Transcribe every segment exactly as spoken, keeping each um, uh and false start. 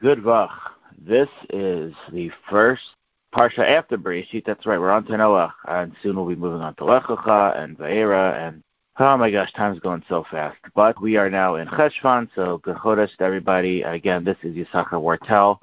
Good Vach. This is the first Parsha after Bereshit. That's right, we're on to Noach, and soon we'll be moving on to Lech Lecha and Vayera, and oh my gosh, time's going so fast. But we are now in Cheshvan, so good Chodesh to everybody. Again, this is Yisachar Wartel,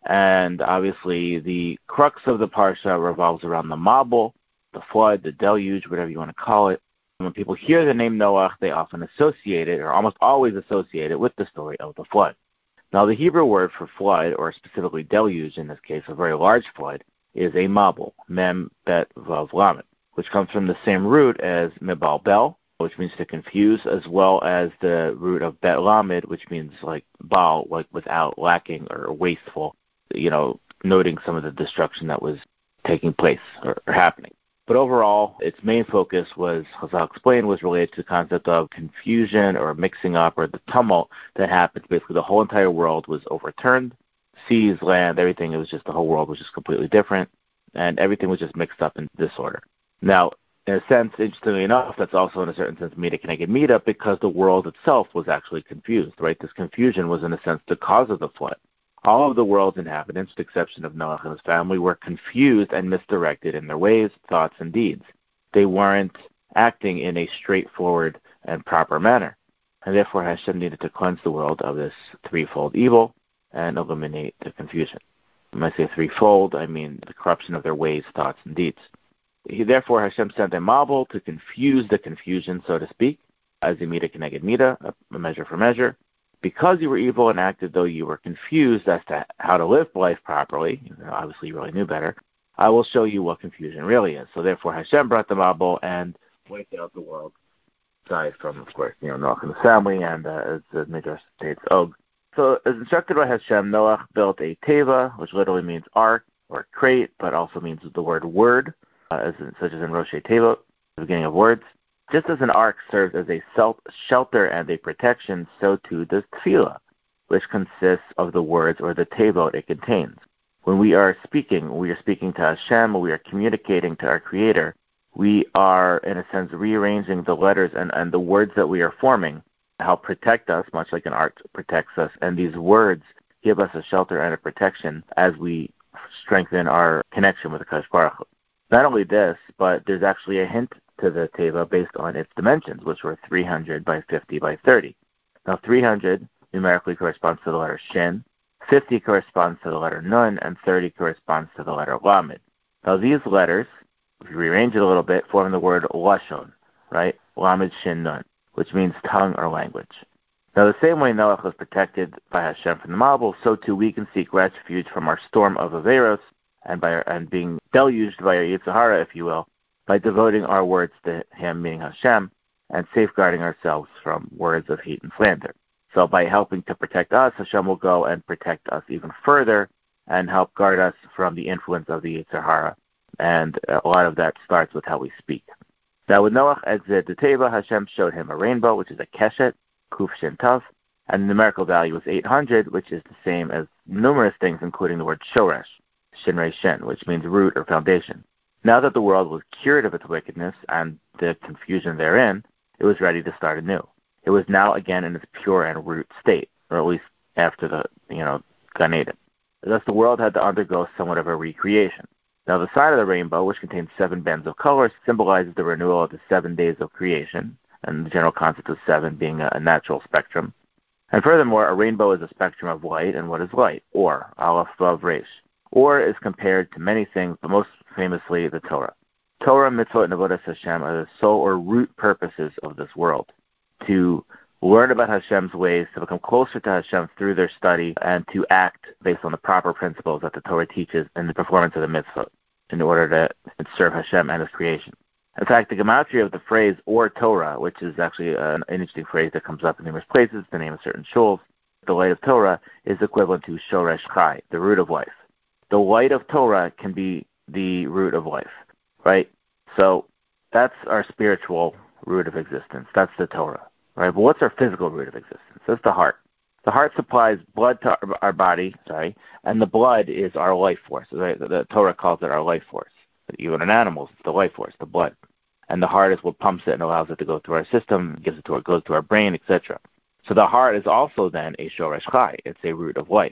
and obviously the crux of the Parsha revolves around the Mabul, the flood, the deluge, whatever you want to call it. When people hear the name Noach, they often associate it, or almost always associate it, with the story of the flood. Now, the Hebrew word for flood, or specifically deluge in this case, a very large flood, is a mabul, mem, bet, vav, lamed, which comes from the same root as mebalbel, which means to confuse, as well as the root of bet lamed, which means like bal, like without, lacking, or wasteful, you know, noting some of the destruction that was taking place or, or happening. But overall, its main focus was, as I'll explain, was related to the concept of confusion or mixing up or the tumult that happened. Basically, the whole entire world was overturned. Seas, land, everything. It was just the whole world was just completely different, and everything was just mixed up in disorder. Now, in a sense, interestingly enough, that's also in a certain sense Mida Keneged Mida, because the world itself was actually confused, right? This confusion was, in a sense, the cause of the flood. All of the world's inhabitants, with the exception of Noach and his family, were confused and misdirected in their ways, thoughts, and deeds. They weren't acting in a straightforward and proper manner. And therefore, Hashem needed to cleanse the world of this threefold evil and eliminate the confusion. When I say threefold, I mean the corruption of their ways, thoughts, and deeds. He, therefore, Hashem sent a Mabul to confuse the confusion, so to speak, as a Mida Keneged Mida, a measure for measure. Because you were evil and acted though you were confused as to how to live life properly, obviously you really knew better, I will show you what confusion really is. So therefore Hashem brought the Mabul and wiped out the world, aside from, of course, you know, Noach and the family, and uh, as the Midrash states, Og. So as instructed by Hashem, Noach built a teva, which literally means ark or crate, but also means the word word, uh, as in, such as in Rosh Tevot, the beginning of words. Just as an ark serves as a self shelter and a protection, so too does tefillah, which consists of the words or the tevot it contains. When we are speaking, we are speaking to Hashem, we are communicating to our Creator. We are, in a sense, rearranging the letters and, and the words that we are forming to help protect us, much like an ark protects us. And these words give us a shelter and a protection as we strengthen our connection with the Kadosh Baruch Hu. Not only this, but there's actually a hint to the teva based on its dimensions, which were three hundred by fifty by thirty. Now, three hundred numerically corresponds to the letter Shin, fifty corresponds to the letter Nun, and thirty corresponds to the letter Lamed. Now, these letters, if you rearrange it a little bit, form the word Lashon, right? Lamed Shin Nun, which means tongue or language. Now, the same way Noach was protected by Hashem from the Mabul, so too we can seek refuge from our storm of Averos and by our, and being deluged by our Yetzer Hara, if you will, by devoting our words to Him, meaning Hashem, and safeguarding ourselves from words of hate and slander. So by helping to protect us, Hashem will go and protect us even further and help guard us from the influence of the Yetzer Hara. And a lot of that starts with how we speak. Now, with Noach exited the Teva, Hashem showed him a rainbow, which is a keshet, kuf shin tav, and the numerical value was eight hundred, which is the same as numerous things, including the word shoresh, shin rei shin, which means root or foundation. Now that the world was cured of its wickedness and the confusion therein, it was ready to start anew. It was now again in its pure and root state, or at least after the, you know, Gan Eden. Thus the world had to undergo somewhat of a recreation. Now the side of the rainbow, which contains seven bands of colors, symbolizes the renewal of the seven days of creation, and the general concept of seven being a, a natural spectrum. And furthermore, a rainbow is a spectrum of light, and what is light? Or, Aleph, Vav, Resh. Or is compared to many things, but most famously the Torah. Torah, mitzvot, and avodas Hashem are the sole or root purposes of this world. To learn about Hashem's ways, to become closer to Hashem through their study, and to act based on the proper principles that the Torah teaches in the performance of the mitzvot in order to serve Hashem and His creation. In fact, the gematria of the phrase or Torah, which is actually an interesting phrase that comes up in numerous places, the name of certain shuls, the light of Torah is equivalent to shoresh chai, the root of life. The light of Torah can be the root of life, right? So that's our spiritual root of existence. That's the Torah, right? But what's our physical root of existence? That's the heart. The heart supplies blood to our, our body, sorry, and the blood is our life force. Right? The, the Torah calls it our life force. Even in animals, it's the life force, the blood. And the heart is what pumps it and allows it to go through our system, gives it to our, goes to our brain, et cetera. So the heart is also then a shoresh chai. It's a root of life.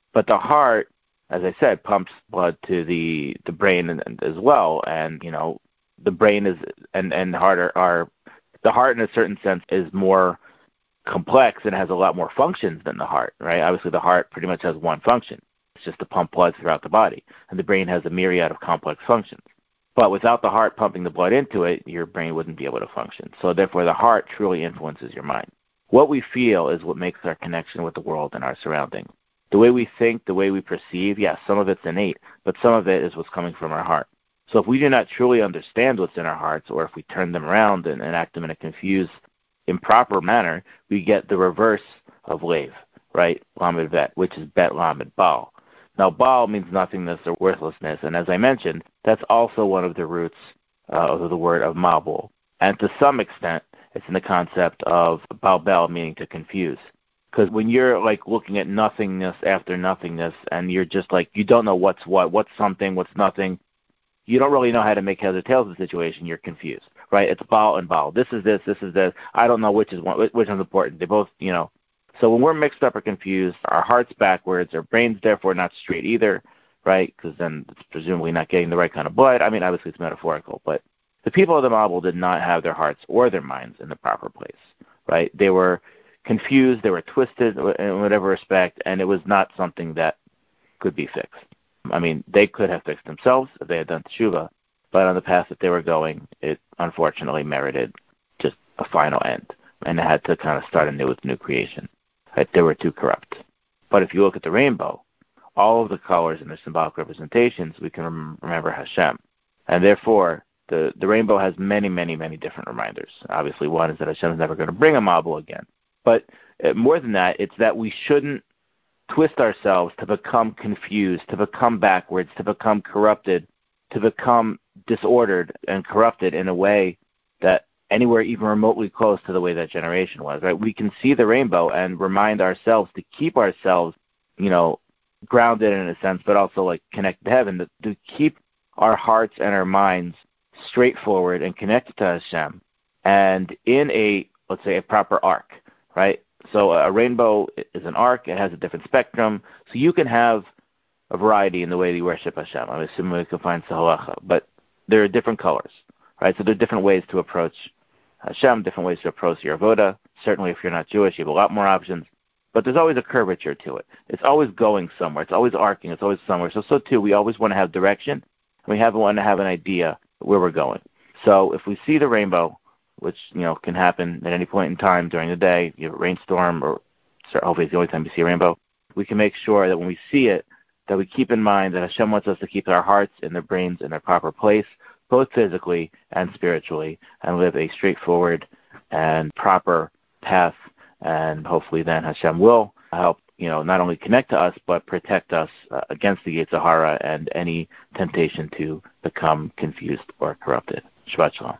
But the heart, as I said, pumps blood to the, the brain and, and as well. And, you know, the brain is and, and the heart are, are, the heart in a certain sense is more complex and has a lot more functions than the heart, right? Obviously, the heart pretty much has one function. It's just to pump blood throughout the body. And the brain has a myriad of complex functions. But without the heart pumping the blood into it, your brain wouldn't be able to function. So therefore, the heart truly influences your mind. What we feel is what makes our connection with the world and our surroundings. The way we think, the way we perceive, yes, some of it's innate, but some of it is what's coming from our heart. So if we do not truly understand what's in our hearts, or if we turn them around and, and act them in a confused, improper manner, we get the reverse of Lev, right? Lamed Bet, which is Bet Lamed Baal. Now, Baal means nothingness or worthlessness, and as I mentioned, that's also one of the roots uh, of the word of Mabul. And to some extent, it's in the concept of Balbel, meaning to confuse. Because when you're like looking at nothingness after nothingness, and you're just like, you don't know what's what, what's something, what's nothing, you don't really know how to make heads or tails of the situation, you're confused, right? It's Baal and Baal. This is this, this is this. I don't know which is one, which one's important. They both, you know. So when we're mixed up or confused, our heart's backwards, our brain's therefore not straight either, right? Because then it's presumably not getting the right kind of blood. I mean, obviously it's metaphorical, but the people of the Mabul did not have their hearts or their minds in the proper place, right? They were confused, they were twisted in whatever respect, and it was not something that could be fixed. I mean, they could have fixed themselves if they had done teshuvah, but on the path that they were going, it unfortunately merited just a final end, and it had to kind of start anew with new creation. Right? They were too corrupt. But if you look at the rainbow, all of the colors and their symbolic representations, we can rem- remember Hashem. And therefore, the, the rainbow has many, many, many different reminders. Obviously, one is that Hashem is never going to bring a Mabul again. But uh, more than that, it's that we shouldn't twist ourselves to become confused, to become backwards, to become corrupted, to become disordered and corrupted in a way that anywhere even remotely close to the way that generation was, right? We can see the rainbow and remind ourselves to keep ourselves, you know, grounded in a sense, but also like connected to heaven, to, to keep our hearts and our minds straightforward and connected to Hashem and in a, let's say, a proper arc, right? So a rainbow is an arc. It has a different spectrum. So you can have a variety in the way that you worship Hashem. I'm assuming we can find Sahalacha, but there are different colors, right? So there are different ways to approach Hashem, different ways to approach your avoda. Certainly if you're not Jewish, you have a lot more options. But there's always a curvature to it. It's always going somewhere. It's always arcing. It's always somewhere. So, so too, we always want to have direction, and we have want to have an idea where we're going. So if we see the rainbow, which, you know, can happen at any point in time during the day, you have a rainstorm, or hopefully it's the only time you see a rainbow, we can make sure that when we see it, that we keep in mind that Hashem wants us to keep our hearts and their brains in their proper place, both physically and spiritually, and live a straightforward and proper path. And hopefully then Hashem will help, you know, not only connect to us, but protect us uh, against the Yetzer Hara and any temptation to become confused or corrupted. Shabbat Shalom.